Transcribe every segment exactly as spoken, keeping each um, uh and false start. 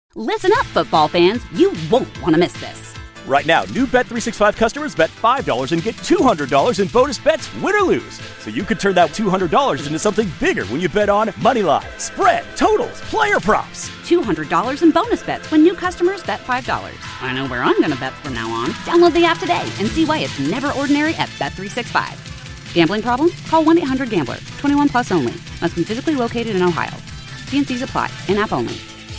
Listen up, football fans. You won't want to miss this. Right now, new Bet three sixty-five customers bet five dollars and get two hundred dollars in bonus bets, win or lose. So you could turn that two hundred dollars into something bigger when you bet on moneyline, spread, totals, player props. two hundred dollars in bonus bets when new customers bet five dollars. I know where I'm going to bet from now on. Download the app today and see why it's never ordinary at Bet three sixty-five. Gambling problem? Call one eight hundred gambler. twenty-one plus only. Must be physically located in Ohio. T and C's apply. In-app only.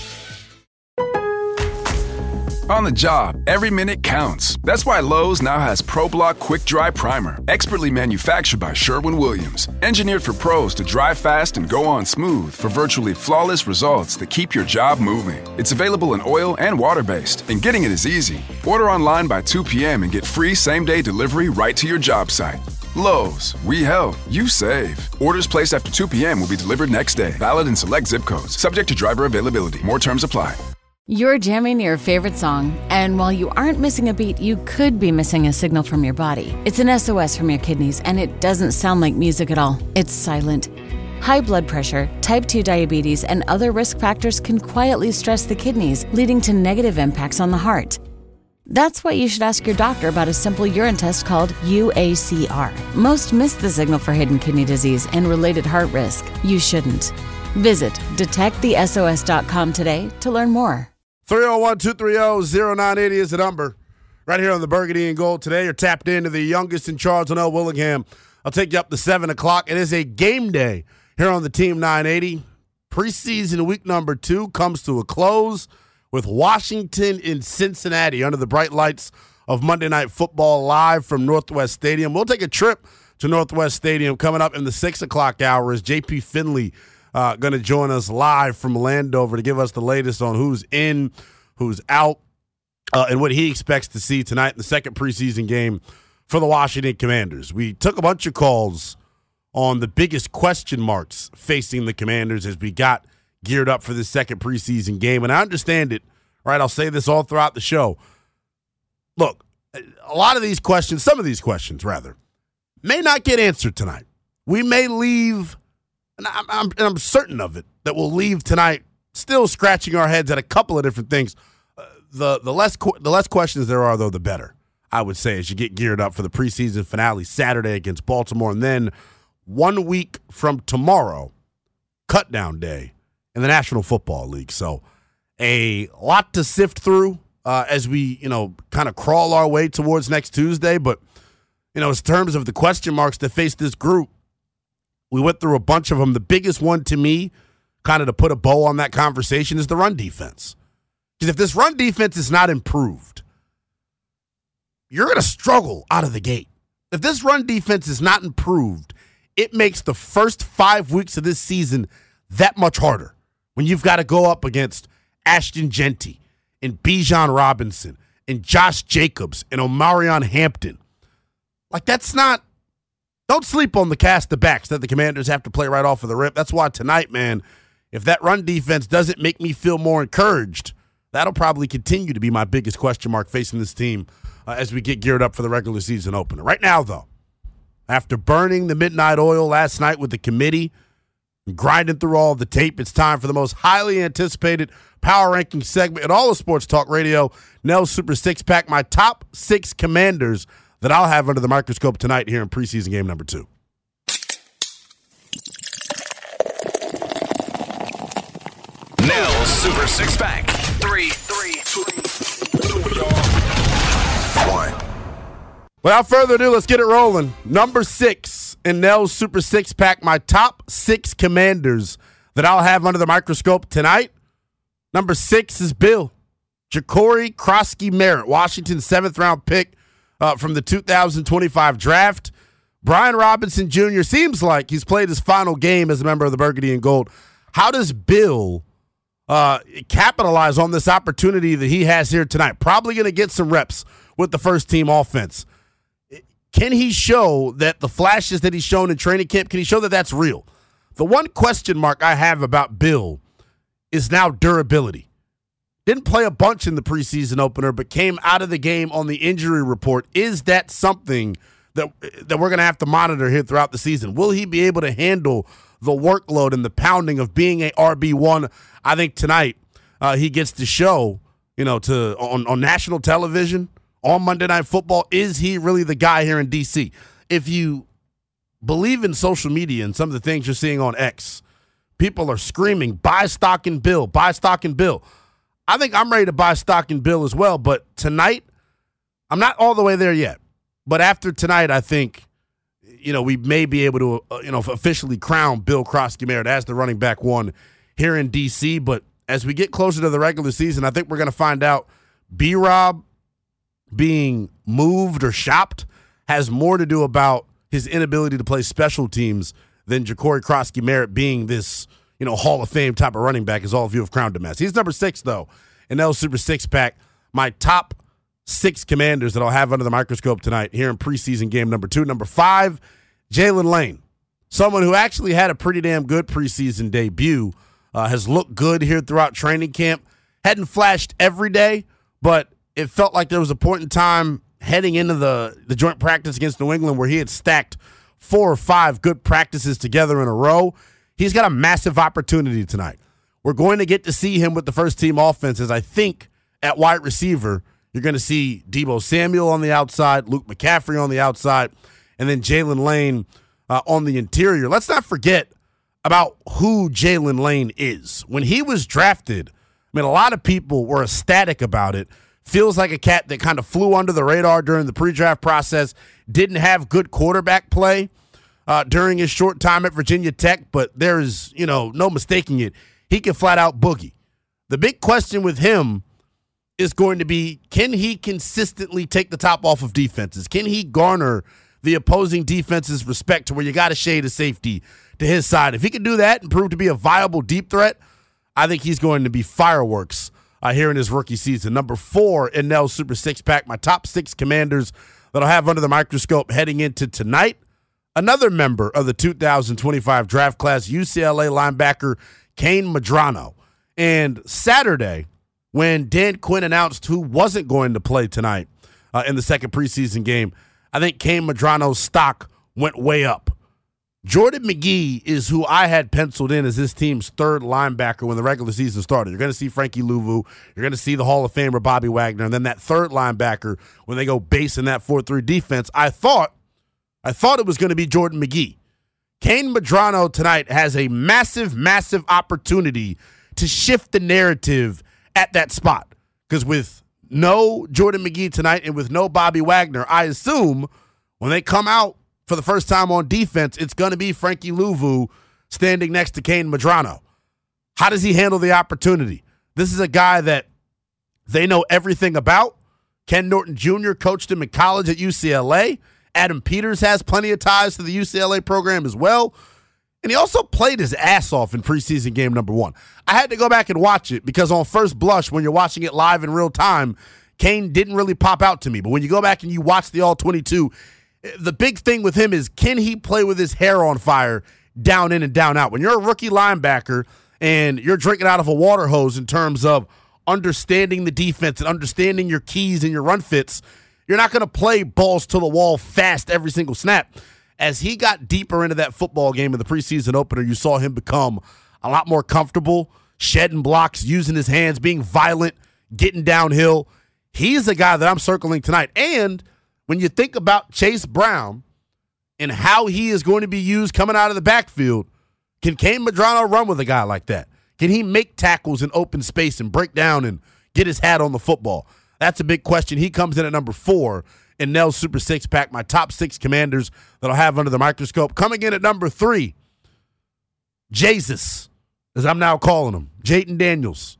On the job, every minute counts. That's why Lowe's now has ProBlock Quick Dry Primer, expertly manufactured by Sherwin-Williams. Engineered for pros to dry fast and go on smooth for virtually flawless results that keep your job moving. It's available in oil and water-based, and getting it is easy. Order online by two p.m. and get free same-day delivery right to your job site. Lowe's, we help, you save. Orders placed after two p.m. will be delivered next day. Valid in select zip codes. Subject to driver availability. More terms apply. You're jamming your favorite song, and while you aren't missing a beat, you could be missing a signal from your body. It's an S O S from your kidneys, and it doesn't sound like music at all. It's silent. High blood pressure, type two diabetes, and other risk factors can quietly stress the kidneys, leading to negative impacts on the heart. That's why you should ask your doctor about a simple urine test called U A C R. Most miss the signal for hidden kidney disease and related heart risk. You shouldn't. Visit detect the S O S dot com today to learn more. three oh one, two three oh, oh nine eight oh is the number. Right here on the Burgundy and Gold today, you're tapped into the youngest in Charles and L. Willingham. I'll take you up to seven o'clock. It is a game day here on the Team nine eighty. Preseason week number two comes to a close with Washington in Cincinnati under the bright lights of Monday Night Football live from Northwest Stadium. We'll take a trip to Northwest Stadium coming up in the six o'clock hour as J P Finley Uh, going to join us live from Landover to give us the latest on who's in, who's out, uh, and what he expects to see tonight in the second preseason game for the Washington Commanders. We took a bunch of calls on the biggest question marks facing the Commanders as we got geared up for this second preseason game, and I understand it, right? I'll say this all throughout the show. Look, a lot of these questions, some of these questions, rather, may not get answered tonight. We may leave And I'm, I'm, and I'm certain of it, that we'll leave tonight still scratching our heads at a couple of different things. Uh, the the less the less questions there are, though, the better, I would say, as you get geared up for the preseason finale Saturday against Baltimore. And then one week from tomorrow, cutdown day in the National Football League. So a lot to sift through uh, as we, you know, kind of crawl our way towards next Tuesday. But, you know, in terms of the question marks that face this group, we went through a bunch of them. The biggest one to me, kind of to put a bow on that conversation, is the run defense. Because if this run defense is not improved, you're going to struggle out of the gate. If this run defense is not improved, it makes the first five weeks of this season that much harder when you've got to go up against Ashton Genty and Bijan Robinson and Josh Jacobs and Omarion Hampton. Like, that's not... Don't sleep on the cast of backs that the Commanders have to play right off of the rip. That's why tonight, man, if that run defense doesn't make me feel more encouraged, that'll probably continue to be my biggest question mark facing this team uh, as we get geared up for the regular season opener. Right now, though, after burning the midnight oil last night with the committee and grinding through all the tape, it's time for the most highly anticipated power ranking segment in all of sports talk radio, Nell's Super Six Pack, my top six Commanders that I'll have under the microscope tonight here in preseason game number two. Nell's Super Six Pack. Three, three, three, one. Without further ado, let's get it rolling. Number six in Nell's Super Six Pack, my top six Commanders that I'll have under the microscope tonight. Number six is Bill. Ja'Cory Krosky-Merritt, Washington's seventh round pick. Uh, from the two thousand twenty-five draft. Brian Robinson Junior seems like he's played his final game as a member of the Burgundy and Gold. How does Bill uh, capitalize on this opportunity that he has here tonight? Probably going to get some reps with the first-team offense. Can he show that the flashes that he's shown in training camp, can he show that that's real? The one question mark I have about Bill is now durability. Didn't play a bunch in the preseason opener, but came out of the game on the injury report. Is that something that that we're going to have to monitor here throughout the season? Will he be able to handle the workload and the pounding of being a R B one? I think tonight uh, he gets to show, you know, to on, on national television, on Monday Night Football? Is he really the guy here in D C? If you believe in social media and some of the things you're seeing on X, people are screaming, buy stock in Bill, buy stock in Bill. I think I'm ready to buy stock in Bill as well, but tonight, I'm not all the way there yet. But after tonight, I think, you know, we may be able to, uh, you know, officially crown Bill Krosky-Merritt as the running back one here in D C. But as we get closer to the regular season, I think we're going to find out B-Rob being moved or shopped has more to do about his inability to play special teams than Jacory Krosky-Merritt being this, you know, Hall of Fame type of running back, as all of you have crowned him as. He's number six, though, in L Super Six-Pack. My top six commanders that I'll have under the microscope tonight here in preseason game number two. Number five, Jalen Lane, someone who actually had a pretty damn good preseason debut, uh, has looked good here throughout training camp. Hadn't flashed every day, but it felt like there was a point in time heading into the, the joint practice against New England where he had stacked four or five good practices together in a row. He's got a massive opportunity tonight. We're going to get to see him with the first team offenses. I think at wide receiver, you're going to see Deebo Samuel on the outside, Luke McCaffrey on the outside, and then Jalen Lane uh, on the interior. Let's not forget about who Jalen Lane is. When he was drafted, I mean, a lot of people were ecstatic about it. Feels like a cat that kind of flew under the radar during the pre-draft process, didn't have good quarterback play uh, during his short time at Virginia Tech, but there's, you know, no mistaking it. He can flat out boogie. The big question with him is going to be, can he consistently take the top off of defenses? Can he garner the opposing defense's respect to where you got to shade a safety to his side? If he can do that and prove to be a viable deep threat, I think he's going to be fireworks uh, here in his rookie season. Number four in Nell's Super Six-Pack, my top six commanders that I'll have under the microscope heading into tonight. Another member of the two thousand twenty-five draft class, U C L A linebacker Kane Medrano. And Saturday, when Dan Quinn announced who wasn't going to play tonight uh, in the second preseason game, I think Kane Medrano's stock went way up. Jordan McGee is who I had penciled in as this team's third linebacker when the regular season started. You're going to see Frankie Louvu. You're going to see the Hall of Famer Bobby Wagner. And then that third linebacker when they go base in that four three defense. I thought, I thought it was going to be Jordan McGee. Kane Medrano tonight has a massive, massive opportunity to shift the narrative at that spot. Because with no Jordan McGee tonight and with no Bobby Wagner, I assume when they come out for the first time on defense, it's going to be Frankie Louvu standing next to Kane Medrano. How does he handle the opportunity? This is a guy that they know everything about. Ken Norton Junior coached him in college at U C L A. Adam Peters has plenty of ties to the U C L A program as well. And he also played his ass off in preseason game number one. I had to go back and watch it because on first blush, when you're watching it live in real time, Kane didn't really pop out to me. But when you go back and you watch the all twenty-two, the big thing with him is, can he play with his hair on fire down in and down out? When you're a rookie linebacker and you're drinking out of a water hose in terms of understanding the defense and understanding your keys and your run fits, you're not going to play balls to the wall fast every single snap. As he got deeper into that football game in the preseason opener, you saw him become a lot more comfortable, shedding blocks, using his hands, being violent, getting downhill. He's a guy that I'm circling tonight. And when you think about Chase Brown and how he is going to be used coming out of the backfield, can Kane Medrano run with a guy like that? Can he make tackles in open space and break down and get his hat on the football? That's a big question. He comes in at number four in Nell's Super Six-Pack, my top six commanders that I'll have under the microscope. Coming in at number three, Jesus, as I'm now calling him, Jayden Daniels.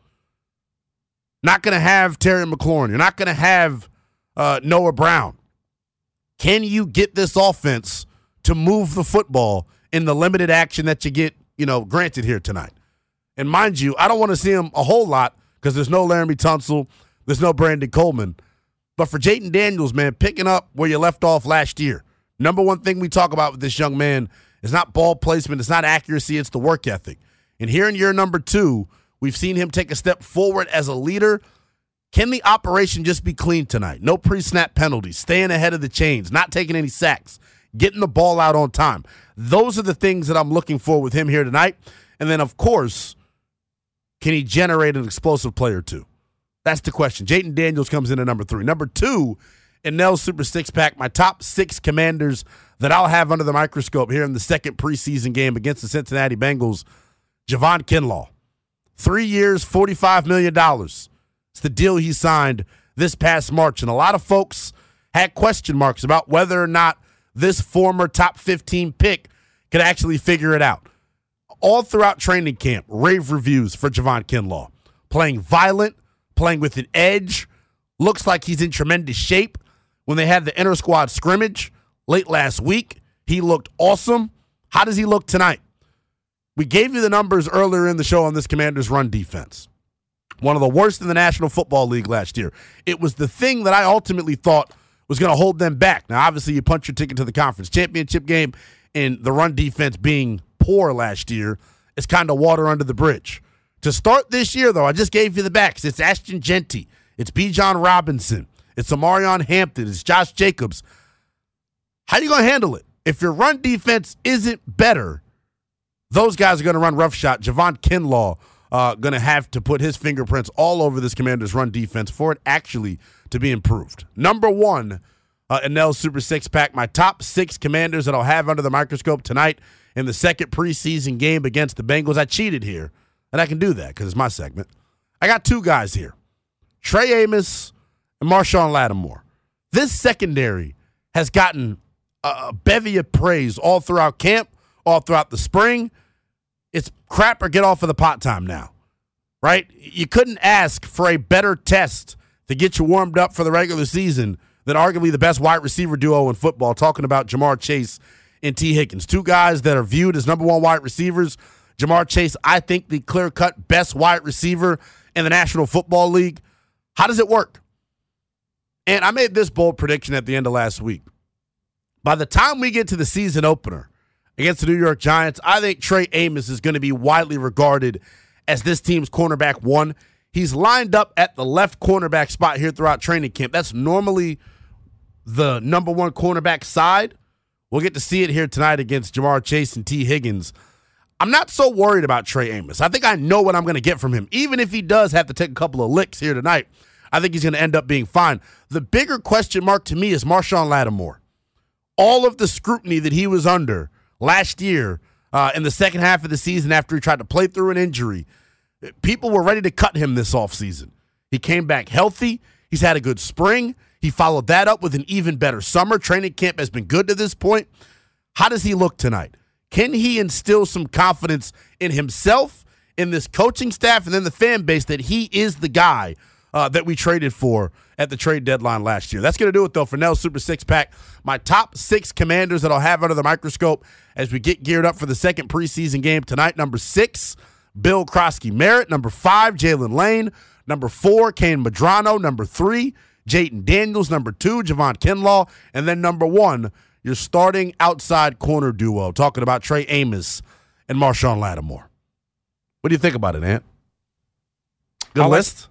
Not going to have Terry McLaurin. You're not going to have uh, Noah Brown. Can you get this offense to move the football in the limited action that you get, you know, granted here tonight? And mind you, I don't want to see him a whole lot because there's no Laramie Tunsil, there's no Brandon Coleman. But for Jayden Daniels, man, picking up where you left off last year, number one thing we talk about with this young man is not ball placement, it's not accuracy, it's the work ethic. And here in year number two, we've seen him take a step forward as a leader. Can the operation just be clean tonight? No pre-snap penalties, staying ahead of the chains, not taking any sacks, getting the ball out on time. Those are the things that I'm looking for with him here tonight. And then, of course, Can he generate an explosive play or two? That's the question. Jayden Daniels comes in at number three. Number two, in Nell's Super Six Pack, my top six Commanders that I'll have under the microscope here in the second preseason game against the Cincinnati Bengals, Javon Kinlaw. Three years, forty-five million dollars. It's the deal he signed this past March. And a lot of folks had question marks about whether or not this former top fifteen pick could actually figure it out. All throughout training camp, rave reviews for Javon Kinlaw. Playing violent, playing with an edge, looks like he's in tremendous shape. When they had the inter-squad scrimmage late last week, he looked awesome. How does he look tonight? We gave you the numbers earlier in the show on this Commanders' run defense. One of the worst in the National Football League last year. It was the thing that I ultimately thought was going to hold them back. Now, obviously, you punch your ticket to the conference championship game, and the run defense being poor last year is kind of water under the bridge. To start this year, though, I just gave you the backs. It's Ashton Jeanty. It's Bijan Robinson. It's Omarion Hampton. It's Josh Jacobs. How are you going to handle it? If your run defense isn't better, those guys are going to run roughshod. Javon Kinlaw uh, going to have to put his fingerprints all over this Commanders' run defense for it actually to be improved. Number one, uh, in Nell's Super Six Pack, my top six Commanders that I'll have under the microscope tonight in the second preseason game against the Bengals. I cheated here, and I can do that because it's my segment. I got two guys here, Trey Amos and Marshawn Lattimore. This secondary has gotten a bevy of praise all throughout camp, all throughout the spring. It's crap or get off of the pot time now, right? You couldn't ask for a better test to get you warmed up for the regular season than arguably the best wide receiver duo in football, talking about Jamar Chase and T. Higgins. Two guys that are viewed as number one wide receivers. Jamar Chase, I think the clear-cut best wide receiver in the National Football League. How does it work? And I made this bold prediction at the end of last week. By the time we get to the season opener against the New York Giants, I think Trey Amos is going to be widely regarded as this team's cornerback one. He's lined up at the left cornerback spot here throughout training camp. That's normally the number one cornerback side. We'll get to see it here tonight against Jamar Chase and T. Higgins. I'm not so worried about Trey Amos. I think I know what I'm going to get from him. Even if he does have to take a couple of licks here tonight, I think he's going to end up being fine. The bigger question mark to me is Marshawn Lattimore. All of the scrutiny that he was under last year uh, in the second half of the season after he tried to play through an injury, people were ready to cut him this offseason. He came back healthy. He's had a good spring. He followed that up with an even better summer. Training camp has been good to this point. How does he look tonight? Can he instill some confidence in himself, in this coaching staff, and then the fan base that he is the guy uh, that we traded for at the trade deadline last year? That's going to do it, though, for Nell's Super Six Pack. My top six Commanders that I'll have under the microscope as we get geared up for the second preseason game tonight. Number six, Bill Krosky-Merritt. Number five, Jalen Lane. Number four, Kane Madrano. Number three, Jayden Daniels. Number two, Javon Kinlaw. And then number one, your starting outside corner duo, talking about Trey Amos and Marshawn Lattimore. What do you think about it, Ant? Good I like, list?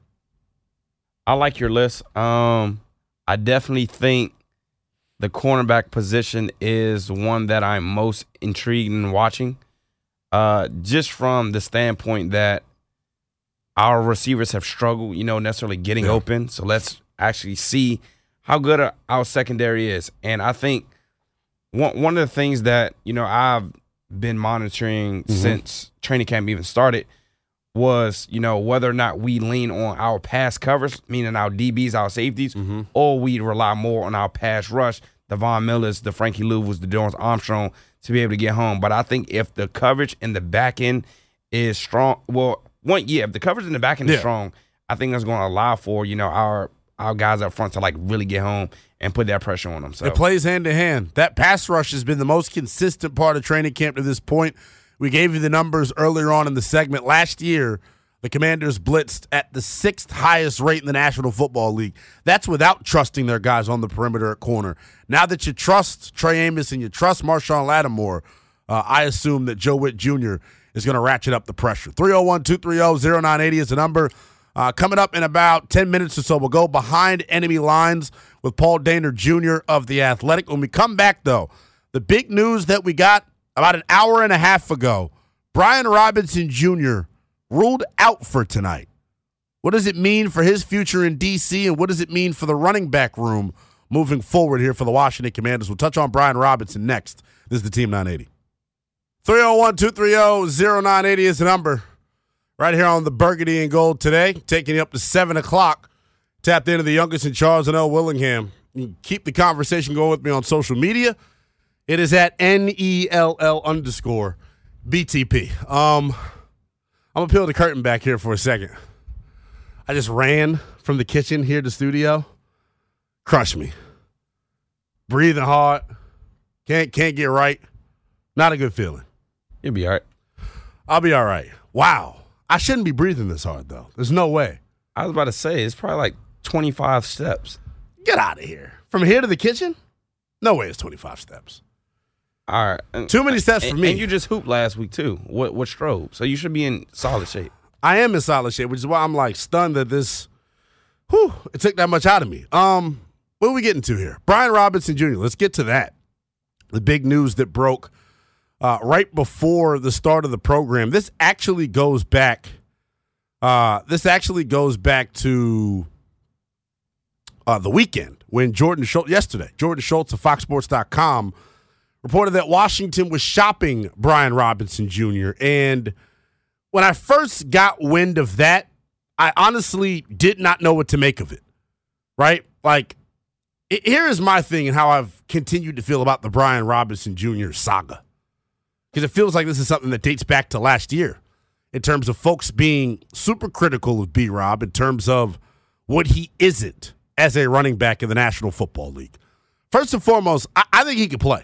I like your list. Um, I definitely think the cornerback position is one that I'm most intrigued in watching, uh, just from the standpoint that our receivers have struggled, you know, necessarily getting yeah. open. So let's actually see how good our secondary is. And I think one one of the things that, you know, I've been monitoring mm-hmm. since training camp even started was, you know, whether or not we lean on our pass coverage, meaning our D Bs, our safeties, mm-hmm. or we rely more on our pass rush, the Von Millers, the Frankie Louvis, the Dorrance Armstrong, to be able to get home. But I think if the coverage in the back end is strong, well, one, yeah, if the coverage in the back end yeah. is strong, I think that's going to allow for, you know, our our guys up front to, like, really get home and put that pressure on them. So it plays hand to hand. That pass rush has been the most consistent part of training camp to this point. We gave you the numbers earlier on in the segment. Last year, the Commanders blitzed at the sixth highest rate in the National Football League. That's without trusting their guys on the perimeter at corner. Now that you trust Trey Amos and you trust Marshawn Lattimore, uh, I assume that Joe Witt Junior is going to ratchet up the pressure. three oh one, two three oh, oh nine eight oh is the number. Uh, coming up in about ten minutes or so, we'll go behind enemy lines with Paul Dehner Junior of The Athletic. When we come back, though, the big news that we got about an hour and a half ago, Brian Robinson Junior ruled out for tonight. What does it mean for his future in D C, and what does it mean for the running back room moving forward here for the Washington Commanders? We'll touch on Brian Robinson next. This is the Team nine eighty. three oh one, two three oh, oh nine eight oh is the number. Right here on the Burgundy and Gold today, taking you up to seven o'clock. Tapped into the youngest in Charles and L. Willingham. You can keep the conversation going with me on social media. It is at N E L L underscore B T P. Um, I'm going to peel the curtain back here for a second. I just ran from the kitchen here to the studio. Crush me. Breathing hard. Can't can't get right. Not a good feeling. You'll be all right. I'll be all right. Wow. I shouldn't be breathing this hard, though. There's no way. I was about to say, it's probably like twenty-five steps. Get out of here. From here to the kitchen? No way it's twenty-five steps. All right. And, Too many steps and, for me. And you just hooped last week, too. What, what strobe? So you should be in solid shape. I am in solid shape, which is why I'm like stunned that this, whew, it took that much out of me. Um, what are we getting to here? Brian Robinson Junior Let's get to that. The big news that broke uh, right before the start of the program. This actually goes back. Uh, this actually goes back to uh, the weekend when Jordan Schultz, yesterday, Jordan Schultz of Fox Sports dot com reported that Washington was shopping Brian Robinson Junior And when I first got wind of that, I honestly did not know what to make of it, right? Like, it, here is my thing and how I've continued to feel about the Brian Robinson Junior saga. Because it feels like this is something that dates back to last year in terms of folks being super critical of B-Rob in terms of what he isn't as a running back in the National Football League. First and foremost, I, I think he can play.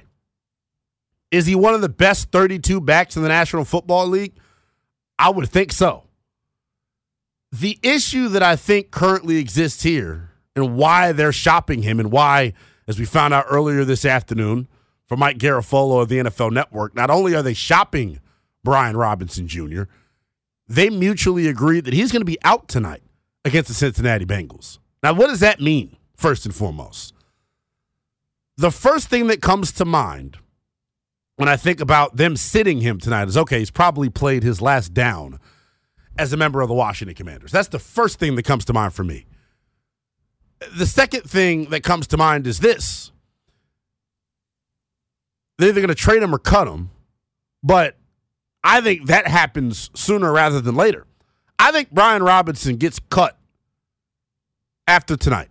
Is he one of the best thirty-two backs in the National Football League? I would think so. The issue that I think currently exists here and why they're shopping him and why, as we found out earlier this afternoon from Mike Garafolo of the N F L Network, not only are they shopping Brian Robinson Junior, they mutually agreed that he's going to be out tonight against the Cincinnati Bengals. Now, what does that mean, first and foremost? The first thing that comes to mind when I think about them sitting him tonight is, okay, he's probably played his last down as a member of the Washington Commanders. That's the first thing that comes to mind for me. The second thing that comes to mind is this. They're either going to trade him or cut him, but I think that happens sooner rather than later. I think Brian Robinson gets cut after tonight.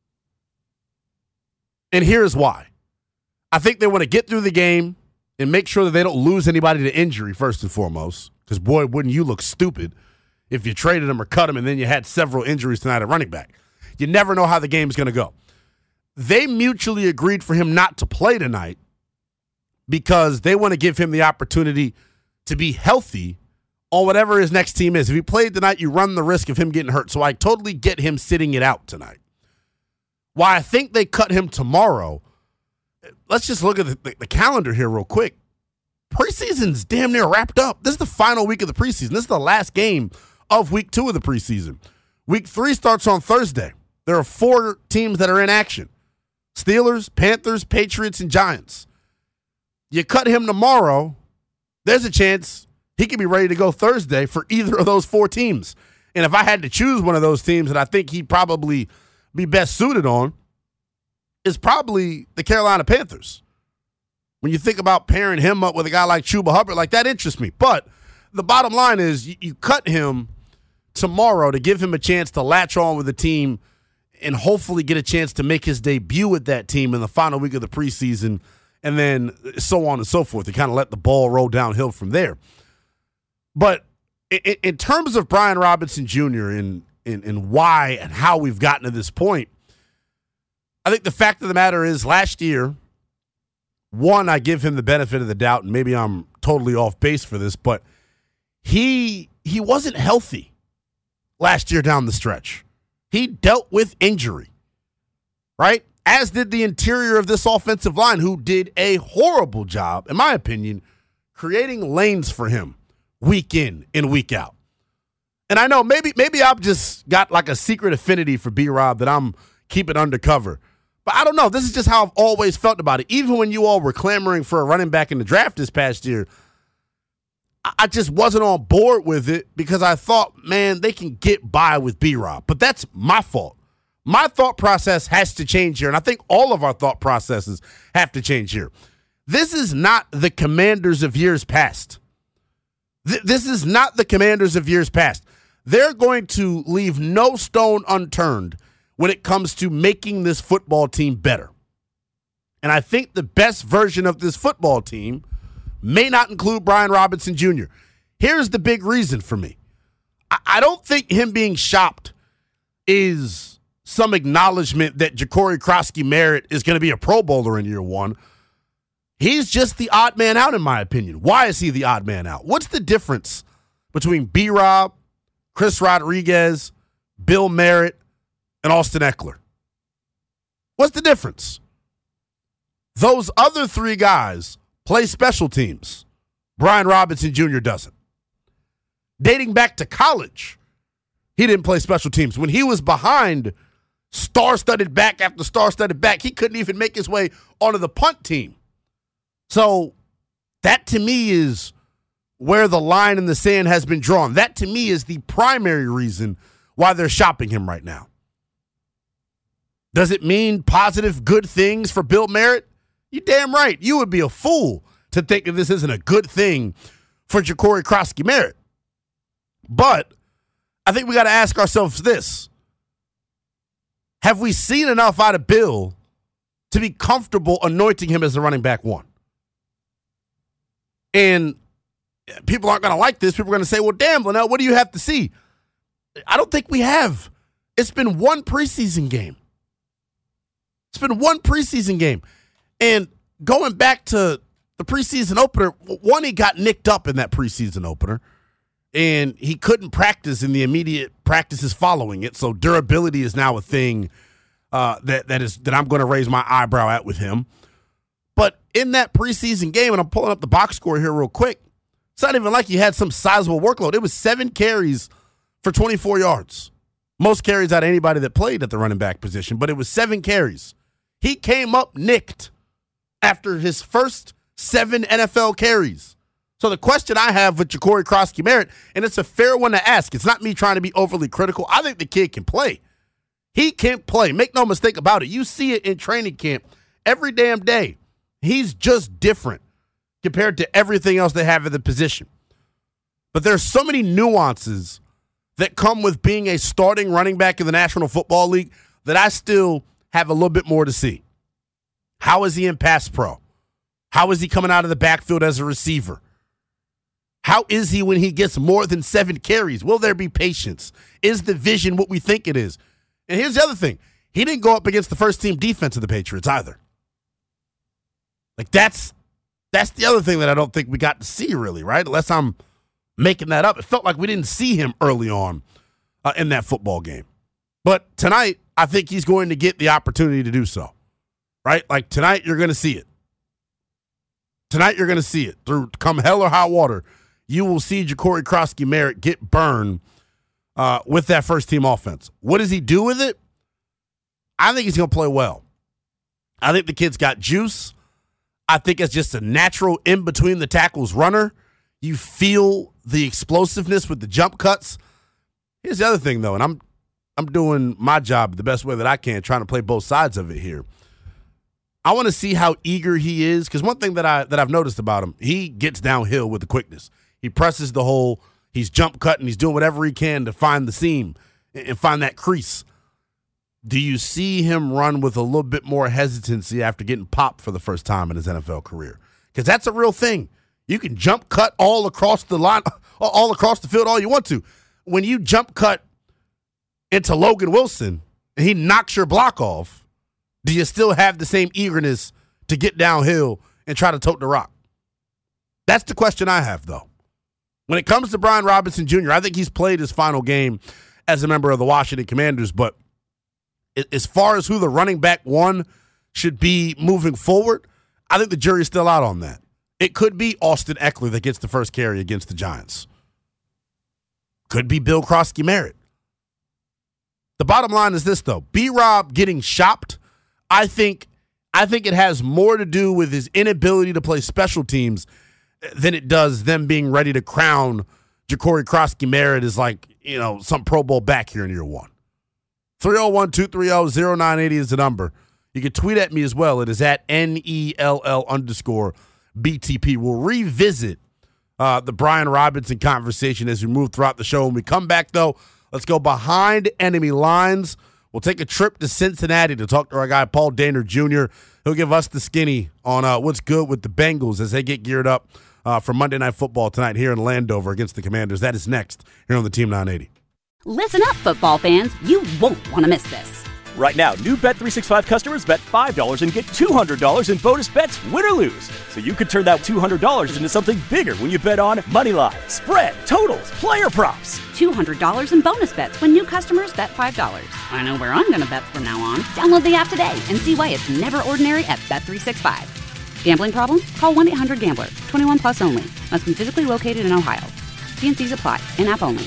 And here's why. I think they want to get through the game and make sure that they don't lose anybody to injury, first and foremost. Because, boy, wouldn't you look stupid if you traded him or cut him and then you had several injuries tonight at running back. You never know how the game's going to go. They mutually agreed for him not to play tonight because they want to give him the opportunity to be healthy on whatever his next team is. If he played tonight, you run the risk of him getting hurt. So I totally get him sitting it out tonight. Why I think they cut him tomorrow, let's just look at the, the, the calendar here real quick. Preseason's damn near wrapped up. This is the final week of the preseason. This is the last game of week two of the preseason. Week three starts on Thursday. There are four teams that are in action. Steelers, Panthers, Patriots, and Giants. You cut him tomorrow, there's a chance he could be ready to go Thursday for either of those four teams. And if I had to choose one of those teams that I think he'd probably be best suited on, is probably the Carolina Panthers. When you think about pairing him up with a guy like Chuba Hubbard, like that interests me. But the bottom line is you, you cut him tomorrow to give him a chance to latch on with the team and hopefully get a chance to make his debut with that team in the final week of the preseason, and then so on and so forth. To kind of let the ball roll downhill from there. But in, in terms of Brian Robinson Junior and, and, and why and how we've gotten to this point, I think the fact of the matter is last year, one, I give him the benefit of the doubt, and maybe I'm totally off base for this, but he he wasn't healthy last year down the stretch. He dealt with injury, right? As did the interior of this offensive line, who did a horrible job, in my opinion, creating lanes for him week in and week out. And I know maybe maybe I've just got like a secret affinity for B-Rob that I'm keeping undercover. But I don't know. This is just how I've always felt about it. Even when you all were clamoring for a running back in the draft this past year, I just wasn't on board with it because I thought, man, they can get by with B-Rob. But that's my fault. My thought process has to change here, and I think all of our thought processes have to change here. This is not the Commanders of years past. Th- this is not the Commanders of years past. They're going to leave no stone unturned when it comes to making this football team better. And I think the best version of this football team may not include Brian Robinson Junior Here's the big reason for me. I, I don't think him being shopped is some acknowledgement that Jacory Krosky-Merritt is going to be a Pro Bowler in year one. He's just the odd man out, in my opinion. Why is he the odd man out? What's the difference between B-Rob, Chris Rodriguez, Bill Merritt, and Austin Eckler? What's the difference? Those other three guys play special teams. Brian Robinson Junior doesn't. Dating back to college, he didn't play special teams. When he was behind star-studded back after star-studded back, he couldn't even make his way onto the punt team. So that, to me, is where the line in the sand has been drawn. That, to me, is the primary reason why they're shopping him right now. Does it mean positive, good things for Bill Merritt? You're damn right. You would be a fool to think that this isn't a good thing for Jacory Krosky-Merritt. But I think we got to ask ourselves this. Have we seen enough out of Bill to be comfortable anointing him as the running back one? And people aren't going to like this. People are going to say, well, damn, Linnell, what do you have to see? I don't think we have. It's been one preseason game. It's been one preseason game. And going back to the preseason opener, one, he got nicked up in that preseason opener, and he couldn't practice in the immediate practices following it. So durability is now a thing uh, that that is that I'm going to raise my eyebrow at with him. But in that preseason game, and I'm pulling up the box score here real quick, it's not even like he had some sizable workload. It was seven carries for twenty-four yards. Most carries out of anybody that played at the running back position, but it was seven carries. He came up nicked after his first seven N F L carries. So the question I have with Jacory Krosky-Merritt, and it's a fair one to ask, it's not me trying to be overly critical. I think the kid can play. He can play. Make no mistake about it. You see it in training camp every damn day. He's just different compared to everything else they have at the position. But there's so many nuances that come with being a starting running back in the National Football League that I still have a little bit more to see. How is he in pass pro? How is he coming out of the backfield as a receiver? How is he when he gets more than seven carries? Will there be patience? Is the vision what we think it is? And here's the other thing. He didn't go up against the first-team defense of the Patriots either. Like, that's that's the other thing that I don't think we got to see, really, right? Unless I'm making that up. It felt like we didn't see him early on uh, in that football game. But tonight, I think he's going to get the opportunity to do so, right? Like, tonight, you're going to see it. Tonight, you're going to see it. Through come hell or high water, you will see Jacory Krosky-Merritt get burned uh, with that first-team offense. What does he do with it? I think he's going to play well. I think the kid's got juice. I think it's just a natural in-between-the-tackles runner. You feel the explosiveness with the jump cuts. Here's the other thing, though, and I'm I'm doing my job the best way that I can, trying to play both sides of it here. I want to see how eager he is, because one thing that, I, that I've noticed about him, he gets downhill with the quickness. He presses the hole. He's jump cutting. He's doing whatever he can to find the seam and find that crease. Do you see him run with a little bit more hesitancy after getting popped for the first time in his N F L career? Because that's a real thing. You can jump cut all across the line, all across the field all you want to. When you jump cut into Logan Wilson and he knocks your block off, do you still have the same eagerness to get downhill and try to tote the rock? That's the question I have, though. When it comes to Brian Robinson Junior, I think he's played his final game as a member of the Washington Commanders, but as far as who the running back one should be moving forward, I think the jury's still out on that. It could be Austin Eckler that gets the first carry against the Giants. Could be Bill Krosky-Merritt. The bottom line is this, though. B-Rob getting shopped, I think, I think it has more to do with his inability to play special teams than it does them being ready to crown Ja'Cory Krosky-Merritt as like, you know, some Pro Bowl back here in year one. three oh one, two three oh, oh nine eight oh is the number. You can tweet at me as well. It is at N E L L underscore B T P. We'll revisit uh, the Brian Robinson conversation as we move throughout the show. When we come back, though, let's go behind enemy lines. We'll take a trip to Cincinnati to talk to our guy, Paul Dehner Junior He'll give us the skinny on uh, what's good with the Bengals as they get geared up uh, for Monday Night Football tonight here in Landover against the Commanders. That is next here on the Team nine eighty. Listen up, football fans. You won't want to miss this. Right now, new Bet three sixty-five customers bet five dollars and get two hundred dollars in bonus bets, win or lose. So you could turn that two hundred dollars into something bigger when you bet on Moneyline, spread, totals, player props. two hundred dollars in bonus bets when new customers bet five dollars. I know where I'm going to bet from now on. Download the app today and see why it's never ordinary at Bet three sixty-five. Gambling problem? Call one eight hundred gambler. twenty-one plus only. Must be physically located in Ohio. T and C's apply. In-app only.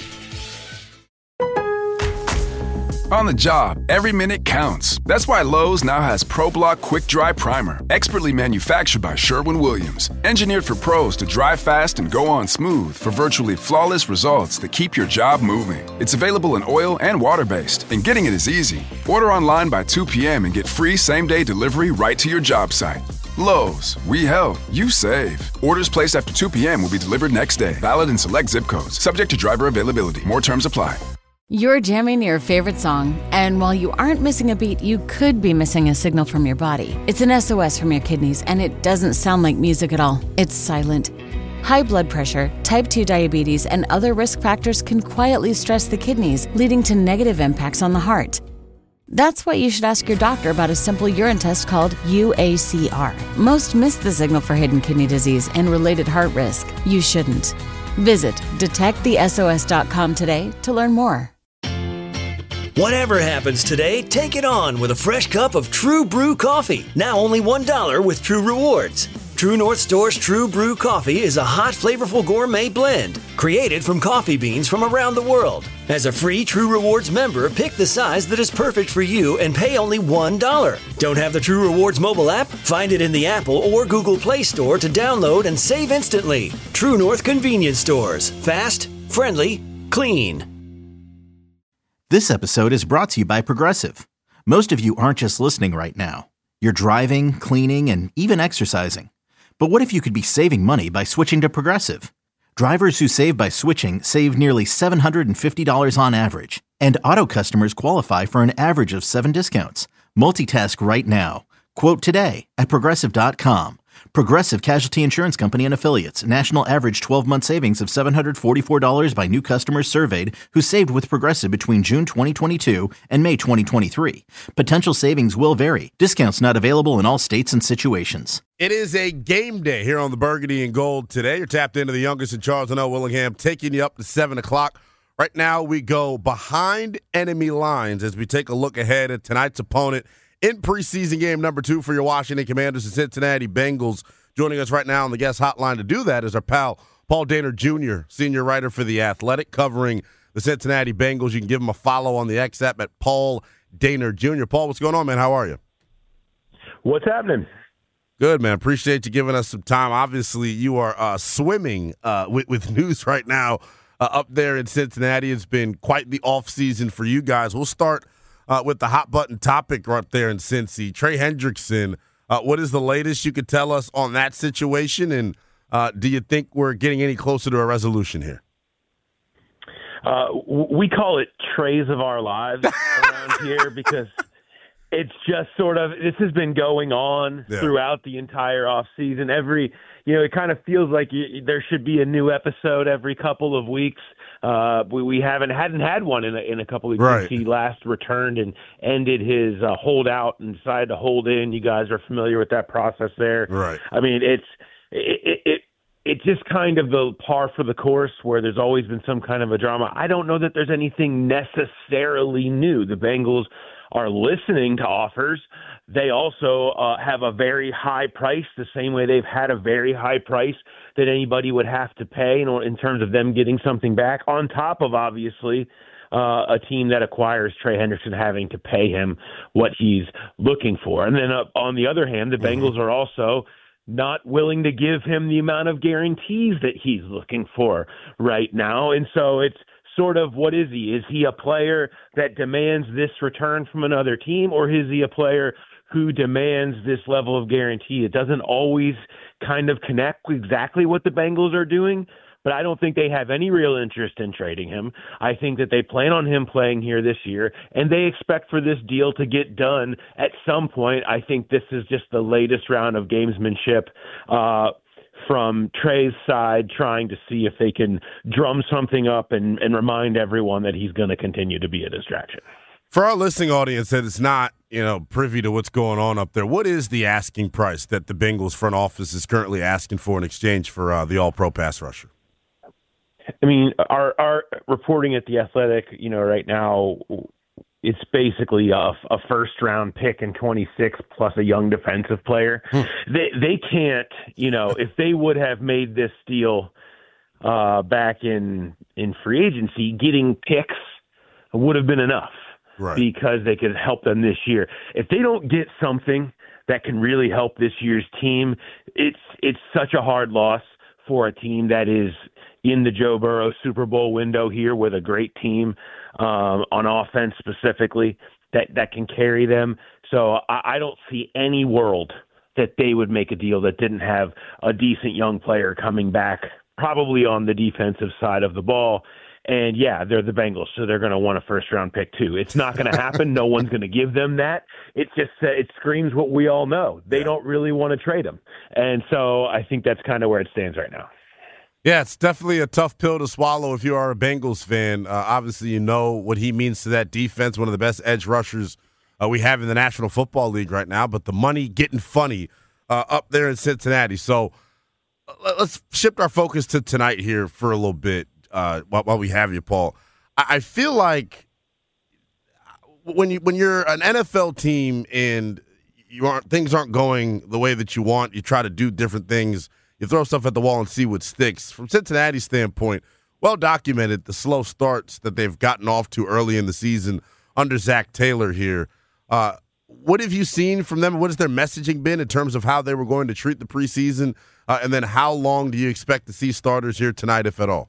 On the job, every minute counts. That's why Lowe's now has ProBlock Quick Dry Primer, expertly manufactured by Sherwin-Williams. Engineered for pros to dry fast and go on smooth for virtually flawless results that keep your job moving. It's available in oil and water-based, and getting it is easy. Order online by two p.m. and get free same-day delivery right to your job site. Lowe's, we help, you save. Orders placed after two p.m. will be delivered next day. Valid in select zip codes. Subject to driver availability. More terms apply. You're jamming your favorite song, and while you aren't missing a beat, you could be missing a signal from your body. It's an S O S from your kidneys, and it doesn't sound like music at all. It's silent. High blood pressure, type two diabetes, and other risk factors can quietly stress the kidneys, leading to negative impacts on the heart. That's why you should ask your doctor about a simple urine test called U A C R. Most miss the signal for hidden kidney disease and related heart risk. You shouldn't. Visit detect the S O S dot com today to learn more. Whatever happens today, take it on with a fresh cup of True Brew coffee. Now only one dollar with True Rewards. True North Store's True Brew coffee is a hot, flavorful gourmet blend created from coffee beans from around the world. As a free True Rewards member, pick the size that is perfect for you and pay only one dollar. Don't have the True Rewards mobile app? Find it in the Apple or Google Play Store to download and save instantly. True North Convenience Stores. Fast, friendly, clean. This episode is brought to you by Progressive. Most of you aren't just listening right now. You're driving, cleaning, and even exercising. But what if you could be saving money by switching to Progressive? Drivers who save by switching save nearly seven hundred fifty dollars on average. And auto customers qualify for an average of seven discounts. Multitask right now. Quote today at Progressive dot com. Progressive Casualty Insurance Company and Affiliates. National average twelve-month savings of seven hundred forty-four dollars by new customers surveyed who saved with Progressive between June twenty twenty-two and May twenty twenty-three. Potential savings will vary. Discounts not available in all states and situations. It is a game day here on the Burgundy and Gold today. You're tapped into the youngest in Charleston, L. Willingham, taking you up to seven o'clock. Right now we go behind enemy lines as we take a look ahead at tonight's opponent in preseason game number two for your Washington Commanders, the Cincinnati Bengals. Joining us right now on the guest hotline to do that is our pal, Paul Dehner Junior, senior writer for The Athletic, covering the Cincinnati Bengals. You can give him a follow on the X app at Paul Dehner Junior Paul, what's going on, man? How are you? What's happening? Good, man. Appreciate you giving us some time. Obviously, you are uh, swimming uh, with, with news right now uh, up there in Cincinnati. It's been quite the offseason for you guys. We'll start Uh, with the hot button topic right there in Cincy. Trey Hendrickson, uh, what is the latest you could tell us on that situation, and uh, do you think we're getting any closer to a resolution here? Uh, we call it Trays of Our Lives around here because it's just sort of, this has been going on yeah. throughout the entire offseason. Every, you know, it kind of feels like you, there should be a new episode every couple of weeks. Uh, we, we haven't hadn't had one in a, in a couple of weeks right. since he last returned and ended his uh, holdout and decided to hold in. You guys are familiar with that process there. Right. I mean, it's it, it, it's just kind of the par for the course where there's always been some kind of a drama. I don't know that there's anything necessarily new. The Bengals are listening to offers. They also uh, have a very high price, the same way they've had a very high price that anybody would have to pay in, in terms of them getting something back, on top of, obviously, uh, a team that acquires Trey Hendrickson having to pay him what he's looking for. And then uh, on the other hand, the Bengals are also not willing to give him the amount of guarantees that he's looking for right now. And so it's sort of, what is he? Is he a player that demands this return from another team, or is he a player who demands this level of guarantee? It doesn't always kind of connect exactly what the Bengals are doing, but I don't think they have any real interest in trading him. I think that they plan on him playing here this year, and they expect for this deal to get done at some point. I think this is just the latest round of gamesmanship uh, from Trey's side, trying to see if they can drum something up and, and remind everyone that he's going to continue to be a distraction. For our listening audience that is not, you know, privy to what's going on up there, what is the asking price that the Bengals front office is currently asking for in exchange for uh, the All-Pro pass rusher? I mean, our our reporting at The Athletic, you know, right now, it's basically a, a first-round pick in twenty-six plus a young defensive player. Hmm. They they can't, you know, if they would have made this deal uh, back in in free agency, getting picks would have been enough. Right. Because they could help them this year. If they don't get something that can really help this year's team, it's it's such a hard loss for a team that is in the Joe Burrow Super Bowl window here with a great team um, on offense specifically that, that can carry them. So I, I don't see any world that they would make a deal that didn't have a decent young player coming back, probably on the defensive side of the ball. And, yeah, they're the Bengals, so they're going to want a first-round pick too. It's not going to happen. No one's going to give them that. It just uh, it screams what we all know. They yeah. don't really want to trade him. And so I think that's kind of where it stands right now. Yeah, it's definitely a tough pill to swallow if you are a Bengals fan. Uh, obviously, you know what he means to that defense, one of the best edge rushers uh, we have in the National Football League right now. But the money getting funny uh, up there in Cincinnati. So uh, let's shift our focus to tonight here for a little bit. Uh, while, while we have you, Paul, I, I feel like when you when you're an N F L team and you aren't things aren't going the way that you want, you try to do different things. You throw stuff at the wall and see what sticks. From Cincinnati's standpoint, well documented the slow starts that they've gotten off to early in the season under Zach Taylor here. Uh, what have you seen from them? What has their messaging been in terms of how they were going to treat the preseason? Uh, and then how long do you expect to see starters here tonight, if at all?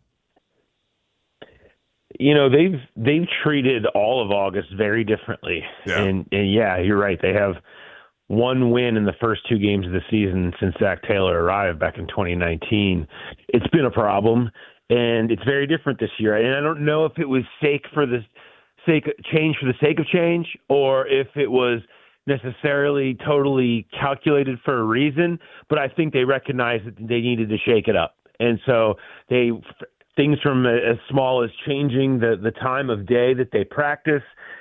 You know, they've they've treated all of August very differently. Yeah. And, and, yeah, you're right. They have one win in the first two games of the season since Zach Taylor arrived back in twenty nineteen. It's been a problem, and it's very different this year. And I don't know if it was sake for the sake change for the sake of change, or if it was necessarily totally calculated for a reason, but I think they recognized that they needed to shake it up. And so they – things from as small as changing the, the time of day that they practice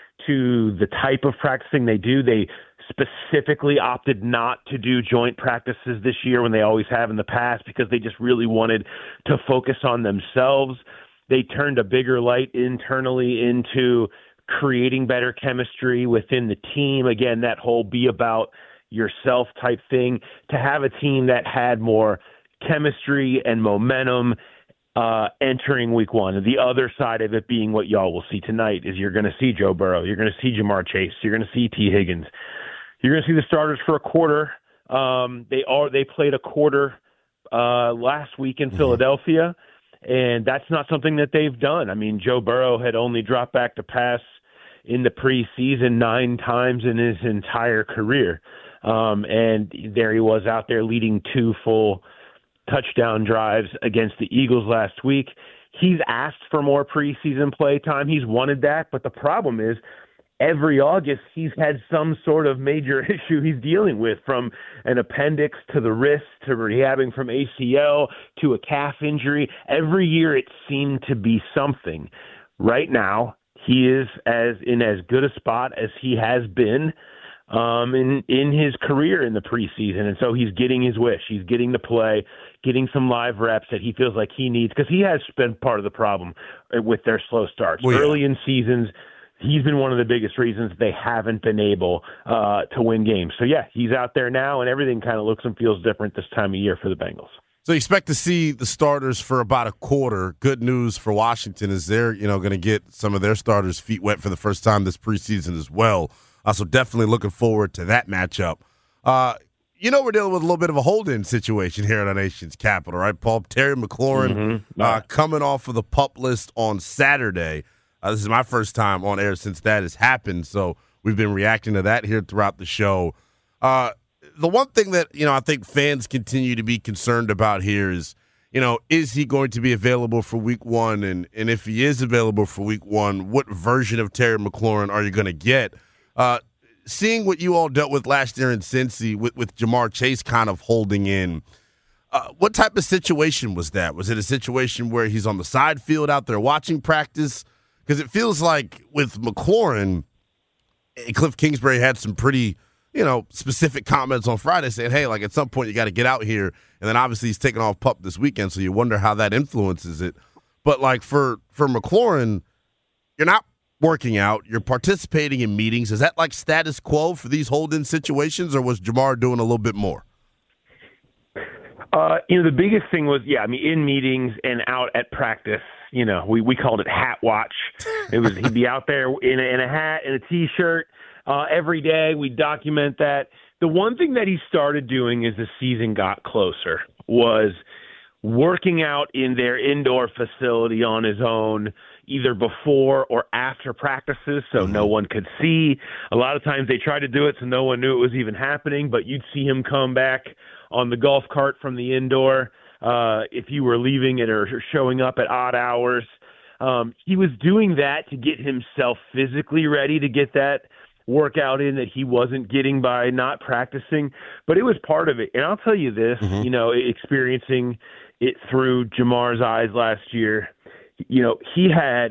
to the type of practicing they do. They specifically opted not to do joint practices this year when they always have in the past because they just really wanted to focus on themselves. They turned a bigger light internally into creating better chemistry within the team. Again, that whole be about yourself type thing, to have a team that had more chemistry and momentum Uh, entering week one. And the other side of it being what y'all will see tonight is you're going to see Joe Burrow. You're going to see Jamar Chase. You're going to see T. Higgins. You're going to see the starters for a quarter. Um, they are they played a quarter uh, last week in mm-hmm. Philadelphia, and that's not something that they've done. I mean, Joe Burrow had only dropped back to pass in the preseason nine times in his entire career. Um, and there he was out there leading two full touchdown drives against the Eagles last week. He's asked for more preseason play time. He's wanted that, but the problem is every August he's had some sort of major issue he's dealing with, from an appendix to the wrist to rehabbing from A C L to a calf injury. Every year it seemed to be something. Right now he is as in as good a spot as he has been um, in, in his career in the preseason. And so he's getting his wish. He's getting to play, getting some live reps that he feels like he needs, because he has been part of the problem with their slow starts. Well, yeah. Early in seasons, he's been one of the biggest reasons they haven't been able uh, to win games. So, yeah, he's out there now, and everything kind of looks and feels different this time of year for the Bengals. So you expect to see the starters for about a quarter. Good news for Washington is they're, you know, going to get some of their starters' feet wet for the first time this preseason as well. Uh, so definitely looking forward to that matchup. Uh, you know we're dealing with a little bit of a hold-in situation here at our nation's capital, right, Paul? Terry McLaurin Mm-hmm. uh, coming off of the PUP list on Saturday. Uh, this is my first time on air since that has happened, so we've been reacting to that here throughout the show. Uh, the one thing that, you know, I think fans continue to be concerned about here is, you know, is he going to be available for week one? And, and if he is available for week one, what version of Terry McLaurin are you going to get? Uh, seeing what you all dealt with last year in Cincy with, with Ja'Marr Chase kind of holding in, uh, what type of situation was that? Was it a situation where he's on the side field out there watching practice? Because it feels like with McLaurin, Cliff Kingsbury had some pretty, you know, specific comments on Friday saying, hey, like at some point you got to get out here. And then obviously he's taking off PUP this weekend, so you wonder how that influences it. But like for, for McLaurin, you're not working out, you're participating in meetings. Is that like status quo for these hold-in situations, or was Ja'Marr doing a little bit more? Uh, you know, the biggest thing was, yeah, I mean, in meetings and out at practice. You know, we, we called it hat watch. It was he'd be out there in a, in a hat and a T-shirt uh, every day. We document that. The one thing that he started doing as the season got closer was working out in their indoor facility on his own, either before or after practices, so mm-hmm. no one could see. A lot of times they tried to do it so no one knew it was even happening, but you'd see him come back on the golf cart from the indoor uh, if you were leaving it or showing up at odd hours. Um, he was doing that to get himself physically ready to get that workout in that he wasn't getting by not practicing, but it was part of it. And I'll tell you this, mm-hmm. you know, experiencing it through Ja'Marr's eyes last year, you know, he had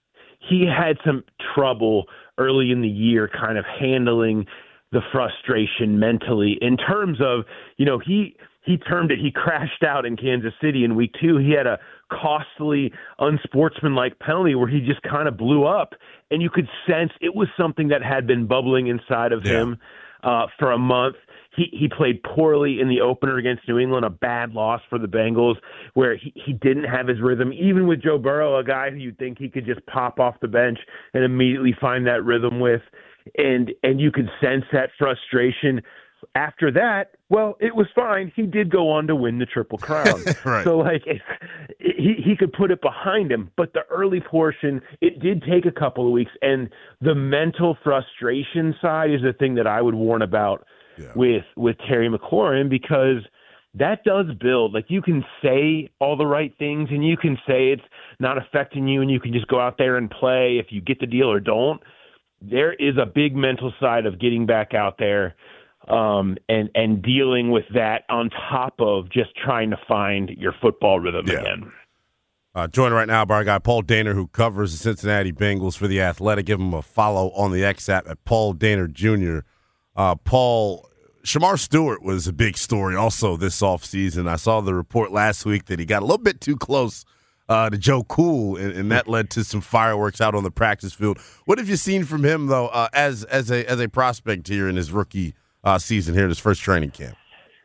he had some trouble early in the year kind of handling the frustration mentally in terms of, you know, he he termed it, he crashed out in Kansas City in week two. He had a costly, unsportsmanlike penalty where he just kind of blew up. And you could sense it was something that had been bubbling inside of yeah. him uh, for a month. He he played poorly in the opener against New England, a bad loss for the Bengals, where he, he didn't have his rhythm. Even with Joe Burrow, a guy who you'd think he could just pop off the bench and immediately find that rhythm with. And and you could sense that frustration. After that, well, it was fine. He did go on to win the Triple Crown. Right. So, like, it, he, he could put it behind him. But the early portion, it did take a couple of weeks. And the mental frustration side is the thing that I would warn about yeah. with, with Terry McLaurin, because that does build. Like, you can say all the right things, and you can say it's not affecting you, and you can just go out there and play if you get the deal or don't. There is a big mental side of getting back out there um, and and dealing with that on top of just trying to find your football rhythm yeah. again. Uh, joined right now by our guy Paul Dehner, who covers the Cincinnati Bengals for The Athletic. Give him a follow on the X app at Paul Dehner Junior Uh, Paul, Shemar Stewart was a big story also this offseason. I saw the report last week that he got a little bit too close uh, to Joe Cool, and, and that led to some fireworks out on the practice field. What have you seen from him, though, uh, as as a as a prospect here in his rookie uh, season here in his first training camp?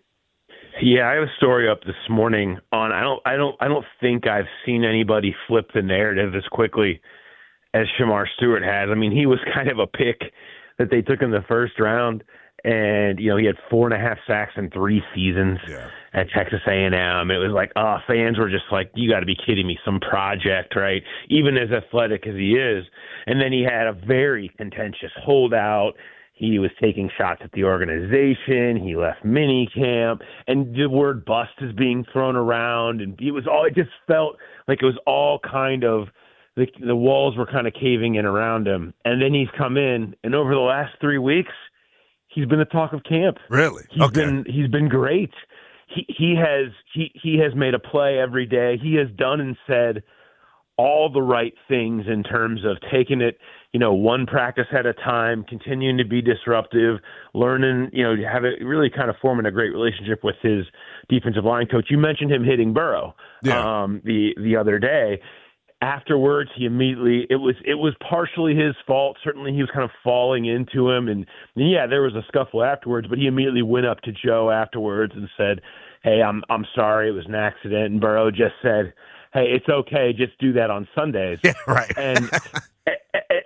Yeah, I have a story up this morning on. I don't, I don't, I don't think I've seen anybody flip the narrative as quickly as Shemar Stewart has. I mean, he was kind of a pick that they took in the first round, and you know he had four and a half sacks in three seasons yeah. at Texas A and M. It was like, oh, fans were just like, you got to be kidding me, some project, right? Even as athletic as he is, and then he had a very contentious holdout. He was taking shots at the organization. He left mini camp, and the word bust is being thrown around. And it was all, it just felt like it was all kind of, the, the walls were kind of caving in around him. And then he's come in, and over the last three weeks, he's been the talk of camp. Really? He's okay. been, he's been great. He, he has, he, he has made a play every day. He has done and said all the right things in terms of taking it, you know, one practice at a time, continuing to be disruptive, learning, you know, have it really kind of forming a great relationship with his defensive line coach. You mentioned him hitting Burrow yeah. um, the the other day. Afterwards, he immediately, it was it was partially his fault. Certainly he was kind of falling into him. And, and yeah, there was a scuffle afterwards, but he immediately went up to Joe afterwards and said, hey, I'm I'm sorry, it was an accident. And Burrow just said, hey, it's okay, just do that on Sundays. Yeah, right. And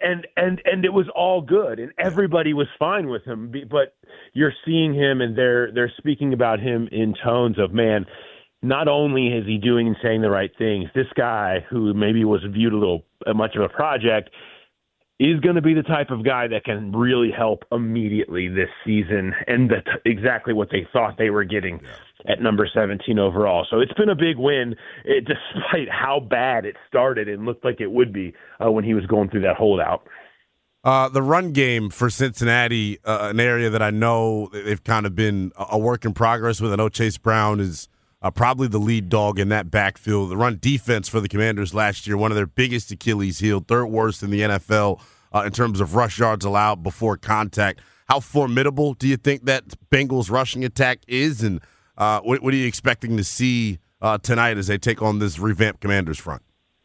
and and and it was all good, and everybody was fine with him. But you're seeing him, and they're they're speaking about him in tones of, man, not only is he doing and saying the right things, this guy who maybe was viewed a little uh, much of a project is going to be the type of guy that can really help immediately this season, and that's exactly what they thought they were getting yeah. at number seventeen overall. So it's been a big win, it, despite how bad it started and looked like it would be uh, when he was going through that holdout. Uh, the run game for Cincinnati, uh, an area that I know they've kind of been a work in progress with. I know Chase Brown is uh, probably the lead dog in that backfield. The run defense for the Commanders last year, one of their biggest Achilles heel, third worst in the N F L uh, in terms of rush yards allowed before contact. How formidable do you think that Bengals rushing attack is, and uh, what, what are you expecting to see uh, tonight as they take on this revamped Commanders front?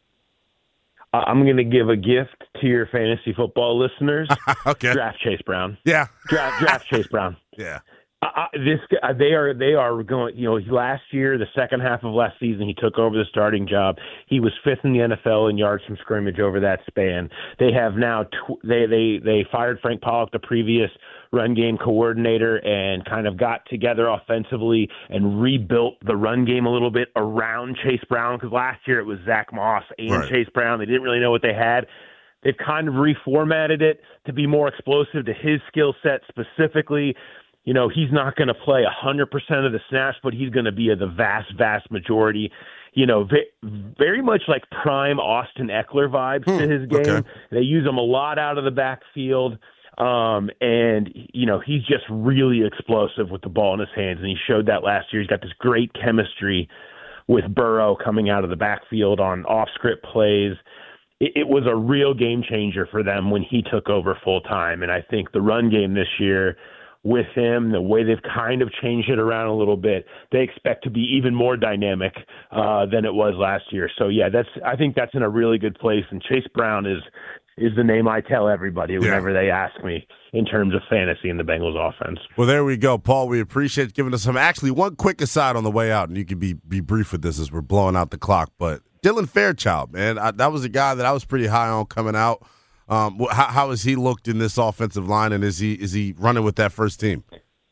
I'm going to give a gift to your fantasy football listeners. Okay. Draft Chase Brown. Yeah. Draft, draft Chase Brown. Yeah. Uh, this uh, they are they are going. You know, last year, the second half of last season, he took over the starting job. He was fifth in the N F L in yards from scrimmage over that span. They have now tw- they they they fired Frank Pollock, the previous run game coordinator, and kind of got together offensively and rebuilt the run game a little bit around Chase Brown, because last year it was Zach Moss and right. Chase Brown. They didn't really know what they had. They've kind of reformatted it to be more explosive to his skill set specifically. You know, he's not going to play one hundred percent of the snaps, but he's going to be a, the vast, vast majority. You know, very much like prime Austin Eckler vibes hmm, to his game. Okay. They use him a lot out of the backfield. Um, and, you know, he's just really explosive with the ball in his hands, and he showed that last year. He's got this great chemistry with Burrow coming out of the backfield on off-script plays. It, it was a real game changer for them when he took over full-time, and I think the run game this year with him, the way they've kind of changed it around a little bit, they expect to be even more dynamic uh, than it was last year. So, yeah, that's I think that's in a really good place, and Chase Brown is – is the name I tell everybody whenever yeah. they ask me in terms of fantasy in the Bengals offense. Well, there we go, Paul. We appreciate giving us some. Actually, one quick aside on the way out, and you can be be brief with this as we're blowing out the clock. But Dylan Fairchild, man, I, that was a guy that I was pretty high on coming out. Um, how, how has he looked in this offensive line, and is he is he running with that first team?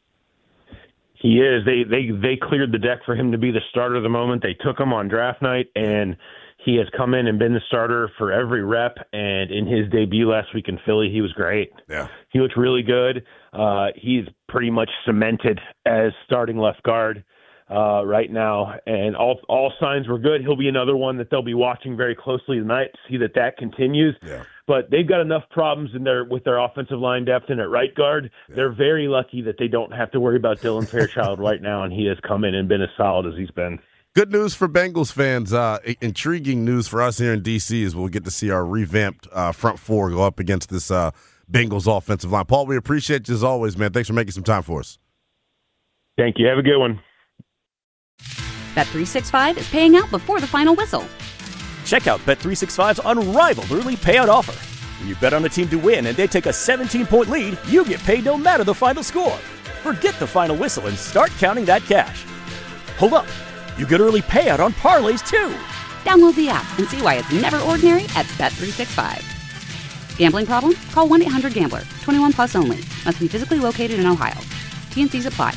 He is. They they they cleared the deck for him to be the starter the moment they took him on draft night, and he has come in and been the starter for every rep, and in his debut last week in Philly, he was great. Yeah, he looked really good. Uh, he's pretty much cemented as starting left guard uh, right now, and all all signs were good. He'll be another one that they'll be watching very closely tonight to see that that continues. Yeah. But they've got enough problems in their with their offensive line depth and at right guard. Yeah. They're very lucky that they don't have to worry about Dylan Fairchild right now, and he has come in and been as solid as he's been. Good news for Bengals fans. Uh, intriguing news for us here in D C is we'll get to see our revamped uh, front four go up against this uh, Bengals offensive line. Paul, we appreciate you as always, man. Thanks for making some time for us. Thank you. Have a good one. Bet three sixty-five is paying out before the final whistle. Check out Bet three sixty-five's unrivaled early payout offer. When you bet on a team to win and they take a seventeen-point lead, you get paid no matter the final score. Forget the final whistle and start counting that cash. Hold up. You get early payout on parlays, too. Download the app and see why it's never ordinary at Bet three sixty-five. Gambling problem? Call one eight hundred gambler. twenty-one plus only. Must be physically located in Ohio. T and C's apply.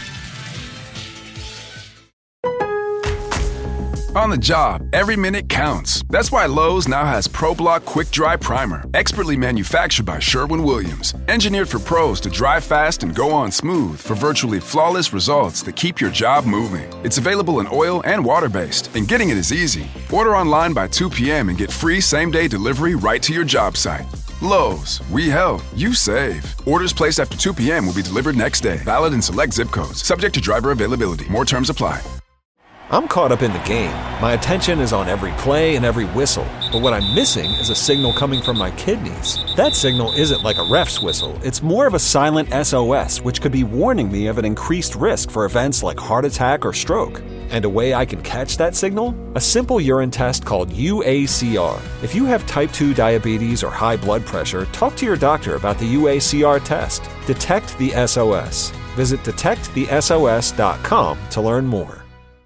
On the job, every minute counts. That's why Lowe's now has ProBlock Quick Dry Primer, expertly manufactured by Sherwin-Williams. Engineered for pros to dry fast and go on smooth for virtually flawless results that keep your job moving. It's available in oil and water-based, and getting it is easy. Order online by two p.m. and get free same-day delivery right to your job site. Lowe's, we help, you save. Orders placed after two p.m. will be delivered next day. Valid in select zip codes. Subject to driver availability. More terms apply. I'm caught up in the game. My attention is on every play and every whistle. But what I'm missing is a signal coming from my kidneys. That signal isn't like a ref's whistle. It's more of a silent S O S, which could be warning me of an increased risk for events like heart attack or stroke. And a way I can catch that signal? A simple urine test called U A C R. If you have type two diabetes or high blood pressure, talk to your doctor about the U A C R test. Detect the S O S. Visit detect the S O S dot com to learn more.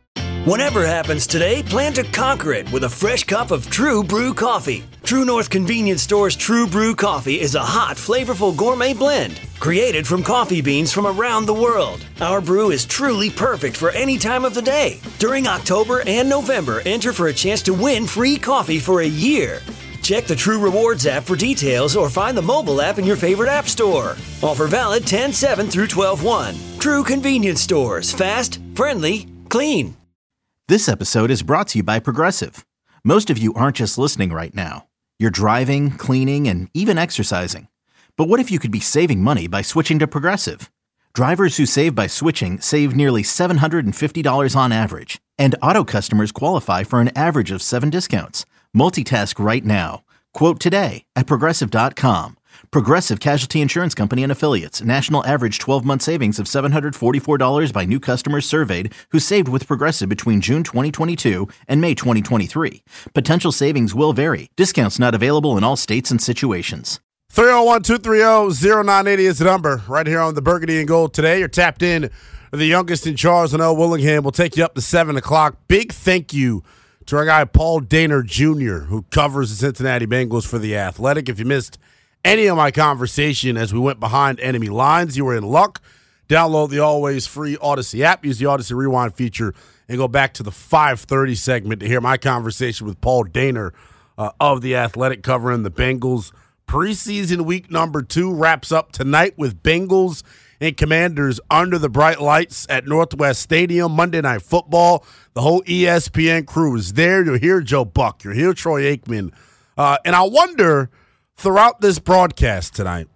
Whatever happens today, plan to conquer it with a fresh cup of True Brew coffee. True North Convenience Store's True Brew coffee is a hot, flavorful gourmet blend created from coffee beans from around the world. Our brew is truly perfect for any time of the day. During October and November, enter for a chance to win free coffee for a year. Check the True Rewards app for details or find the mobile app in your favorite app store. Offer valid ten seven through twelve one. True Convenience Stores. Fast, friendly, clean. This episode is brought to you by Progressive. Most of you aren't just listening right now. You're driving, cleaning, and even exercising. But what if you could be saving money by switching to Progressive? Drivers who save by switching save nearly seven hundred fifty dollars on average. And auto customers qualify for an average of seven discounts. Multitask right now. Quote today at Progressive dot com. Progressive Casualty Insurance Company and Affiliates. National average twelve-month savings of seven hundred forty-four dollars by new customers surveyed who saved with Progressive between June twenty twenty-two and May twenty twenty-three. Potential savings will vary. Discounts not available in all states and situations. three oh one, two three oh, oh nine eight oh is the number right here on the Burgundy and Gold today. You're tapped in. The youngest in Charles and L. Willingham will take you up to seven o'clock. Big thank you to our guy Paul Dehner Junior, who covers the Cincinnati Bengals for The Athletic. If you missed any of my conversation as we went behind enemy lines, you were in luck. Download the always free Odyssey app. Use the Odyssey Rewind feature and go back to the five thirty segment to hear my conversation with Paul Dehner uh, of The Athletic covering the Bengals. Preseason week number two wraps up tonight with Bengals and Commanders under the bright lights at Northwest Stadium. Monday Night Football. The whole E S P N crew is there. You'll hear Joe Buck. You'll hear Troy Aikman. Uh, and I wonder, throughout this broadcast tonight,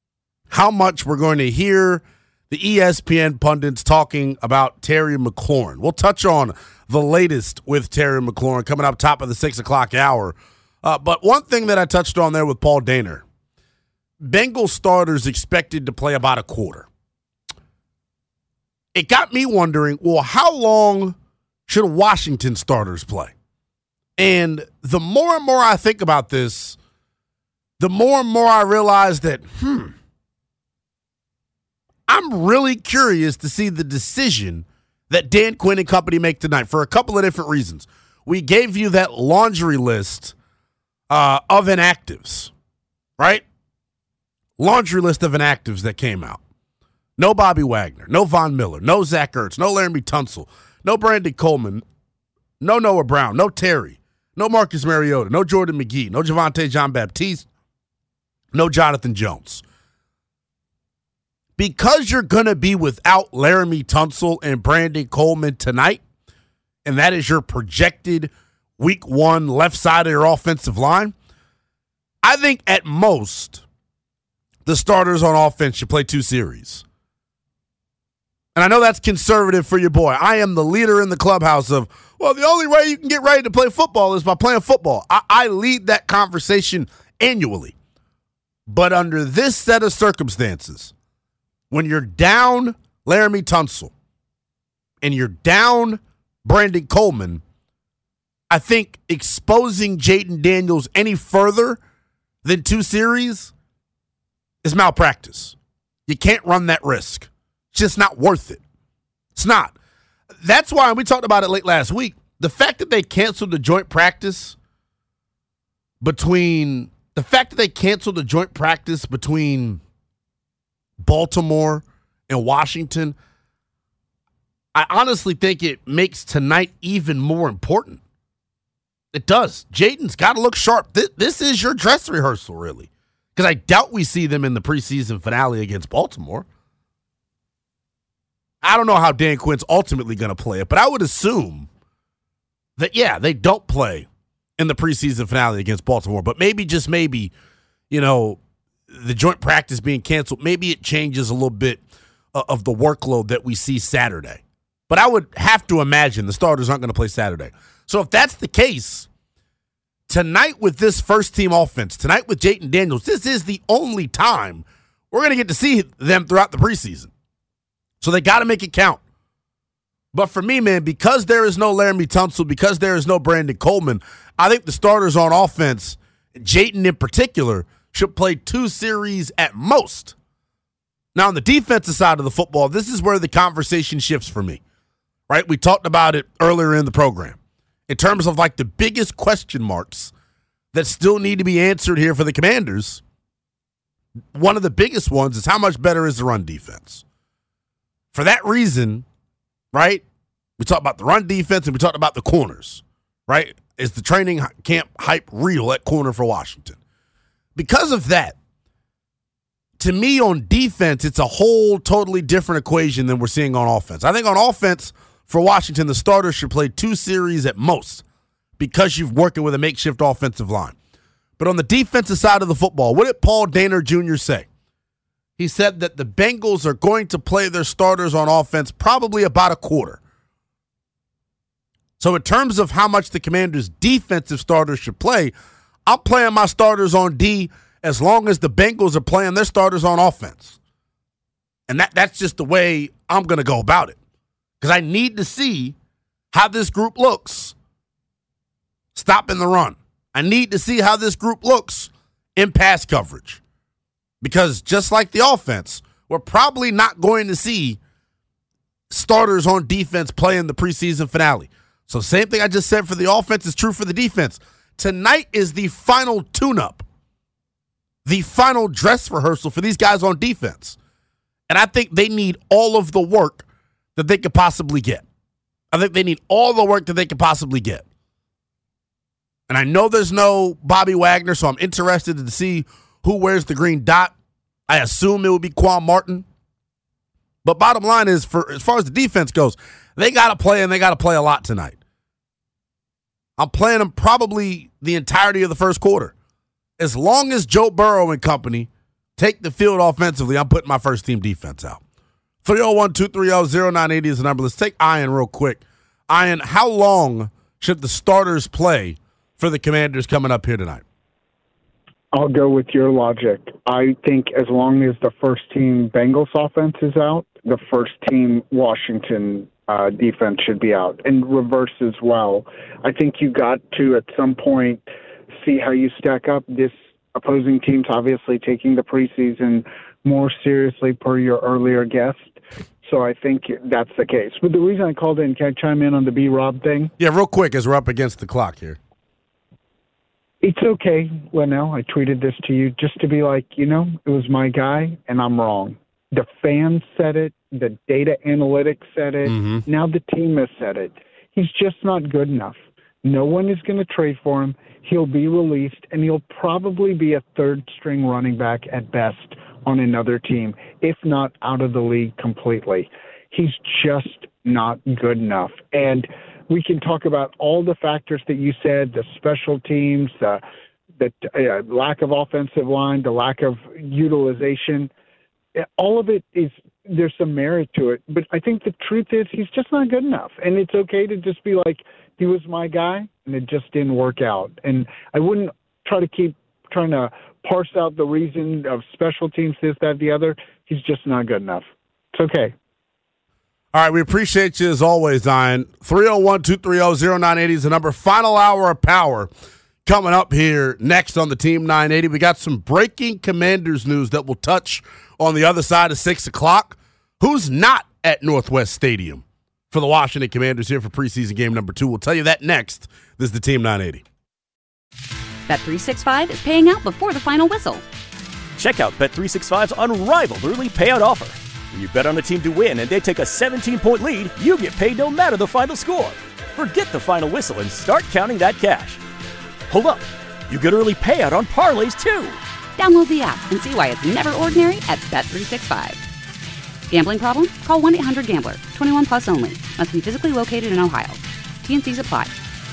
how much we're going to hear the E S P N pundits talking about Terry McLaurin. We'll touch on the latest with Terry McLaurin coming up top of the six o'clock hour. Uh, but one thing that I touched on there with Paul Dehner, Bengals starters expected to play about a quarter. It got me wondering, well, how long should Washington starters play? And the more and more I think about this, the more and more I realize that, hmm, I'm really curious to see the decision that Dan Quinn and company make tonight for a couple of different reasons. We gave you that laundry list uh, of inactives, right? Laundry list of inactives that came out. No Bobby Wagner, no Von Miller, no Zach Ertz, no Laramie Tunsil, no Brandon Coleman, no Noah Brown, no Terry, no Marcus Mariota, no Jordan McGee, no Javonte Jean-Baptiste, no Jonathan Jones. Because you're going to be without Laramie Tunsil and Brandon Coleman tonight, and that is your projected week one left side of your offensive line, I think at most the starters on offense should play two series. And I know that's conservative for your boy. I am the leader in the clubhouse of, well, the only way you can get ready to play football is by playing football. I, I lead that conversation annually. But under this set of circumstances, when you're down Laramie Tunsil and you're down Brandon Coleman, I think exposing Jaden Daniels any further than two series is malpractice. You can't run that risk. It's just not worth it. It's not. That's why, and we talked about it late last week, the fact that they canceled the joint practice between the fact that they canceled the joint practice between Baltimore and Washington, I honestly think it makes tonight even more important. It does. Jaden's got to look sharp. This, this is your dress rehearsal, really, because I doubt we see them in the preseason finale against Baltimore. I don't know how Dan Quinn's ultimately going to play it, but I would assume that, yeah, they don't play in the preseason finale against Baltimore, but maybe, just maybe, you know, the joint practice being canceled, maybe it changes a little bit of the workload that we see Saturday. But I would have to imagine the starters aren't going to play Saturday. So if that's the case, tonight with this first-team offense, tonight with Jaden Daniels, this is the only time we're going to get to see them throughout the preseason. So they got to make it count. But for me, man, because there is no Laramie Tunsil, because there is no Brandon Coleman, I think the starters on offense, Jaden in particular, should play two series at most. Now, on the defensive side of the football, this is where the conversation shifts for me, right? We talked about it earlier in the program. In terms of like the biggest question marks that still need to be answered here for the Commanders, one of the biggest ones is how much better is the run defense. For that reason, right, we talked about the run defense and we talked about the corners, right? Is the training camp hype real at corner for Washington? Because of that, to me on defense, it's a whole totally different equation than we're seeing on offense. I think on offense for Washington, the starters should play two series at most because you're working with a makeshift offensive line. But on the defensive side of the football, what did Paul Dehner Junior say? He said that the Bengals are going to play their starters on offense probably about a quarter. So in terms of how much the Commanders' defensive starters should play, I'm playing my starters on D as long as the Bengals are playing their starters on offense. And that that's just the way I'm going to go about it. Because I need to see how this group looks stopping the run. I need to see how this group looks in pass coverage. Because just like the offense, we're probably not going to see starters on defense play in the preseason finale. So same thing I just said for the offense is true for the defense. Tonight is the final tune-up, the final dress rehearsal for these guys on defense. And I think they need all of the work that they could possibly get. I think they need all the work that they could possibly get. And I know there's no Bobby Wagner, so I'm interested to see who wears the green dot. I assume it will be Quan Martin. But bottom line is, for as far as the defense goes, they got to play, and they got to play a lot tonight. I'm playing them probably the entirety of the first quarter. As long as Joe Burrow and company take the field offensively, I'm putting my first team defense out. three oh one, two three oh, oh nine eight oh is the number. Let's take Ian real quick. Ian, how long should the starters play for the Commanders coming up here tonight? I'll go with your logic. I think as long as the first team Bengals offense is out, the first team Washington uh, defense should be out, and reverse as well. I think you got to, at some point, see how you stack up. This opposing team's obviously taking the preseason more seriously per your earlier guest. So I think that's the case. But the reason I called in, can I chime in on the B-Rob thing? Yeah, real quick as we're up against the clock here. It's okay, Linnell. I tweeted this to you just to be like, you know, it was my guy, and I'm wrong. The fans said it. The data analytics said it. Mm-hmm. Now the team has said it. He's just not good enough. No one is going to trade for him. He'll be released, and he'll probably be a third-string running back at best on another team, if not out of the league completely. He's just not good enough. And we can talk about all the factors that you said, the special teams, the, the uh, lack of offensive line, the lack of utilization. All of it is, there's some merit to it. But I think the truth is he's just not good enough. And it's okay to just be like, he was my guy, and it just didn't work out. And I wouldn't try to keep trying to parse out the reason of special teams, this, that, the other. He's just not good enough. It's okay. All right, we appreciate you as always, Zion. three oh one, two three oh, oh nine eight oh is the number. Final hour of power coming up here next on the Team nine eighty. We got some breaking Commanders news that we'll touch on the other side of six o'clock. Who's not at Northwest Stadium for the Washington Commanders here for preseason game number two? We'll tell you that next. This is the Team nine eighty. Bet three sixty-five is paying out before the final whistle. Check out Bet three sixty-five's unrivaled early payout offer. When you bet on a team to win and they take a seventeen-point lead, you get paid no matter the final score. Forget the final whistle and start counting that cash. Hold up. You get early payout on parlays, too. Download the app and see why it's never ordinary at Bet three sixty-five. Gambling problem? Call one eight hundred gambler. twenty-one plus only. Must be physically located in Ohio. T and C's apply.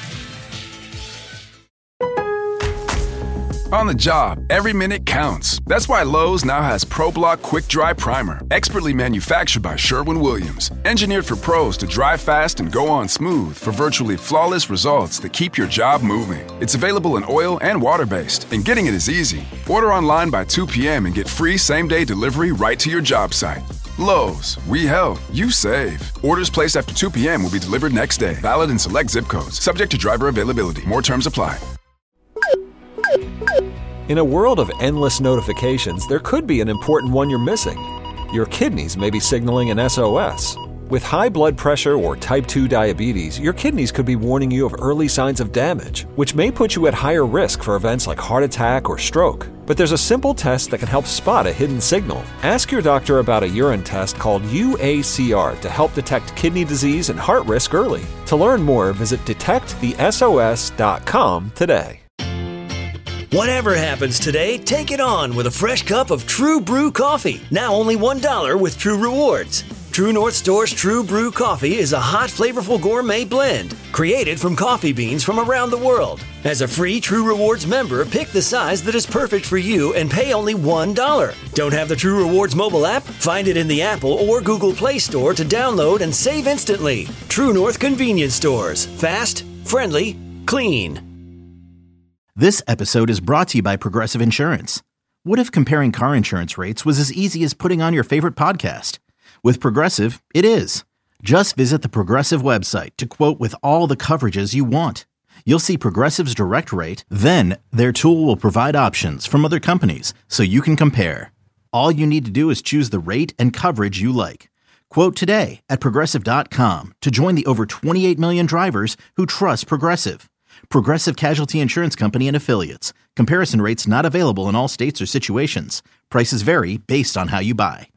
On the job, every minute counts. That's why Lowe's now has ProBlock Quick Dry Primer, expertly manufactured by Sherwin-Williams. Engineered for pros to dry fast and go on smooth for virtually flawless results that keep your job moving. It's available in oil and water-based, and getting it is easy. Order online by two p.m. and get free same-day delivery right to your job site. Lowe's, we help, you save. Orders placed after two p.m. will be delivered next day. Valid in select zip codes. Subject to driver availability. More terms apply. In a world of endless notifications, there could be an important one you're missing. Your kidneys may be signaling an S O S. With high blood pressure or type two diabetes, your kidneys could be warning you of early signs of damage, which may put you at higher risk for events like heart attack or stroke. But there's a simple test that can help spot a hidden signal. Ask your doctor about a urine test called U A C R to help detect kidney disease and heart risk early. To learn more, visit detect the S O S dot com today. Whatever happens today, take it on with a fresh cup of True Brew coffee. Now only one dollar with True Rewards. True North Store's True Brew coffee is a hot, flavorful gourmet blend created from coffee beans from around the world. As a free True Rewards member, pick the size that is perfect for you and pay only one dollar. Don't have the True Rewards mobile app? Find it in the Apple or Google Play Store to download and save instantly. True North Convenience Stores. Fast, friendly, clean. This episode is brought to you by Progressive Insurance. What if comparing car insurance rates was as easy as putting on your favorite podcast? With Progressive, it is. Just visit the Progressive website to quote with all the coverages you want. You'll see Progressive's direct rate, then their tool will provide options from other companies so you can compare. All you need to do is choose the rate and coverage you like. Quote today at Progressive dot com to join the over twenty-eight million drivers who trust Progressive. Progressive Casualty Insurance Company and Affiliates. Comparison rates not available in all states or situations. Prices vary based on how you buy.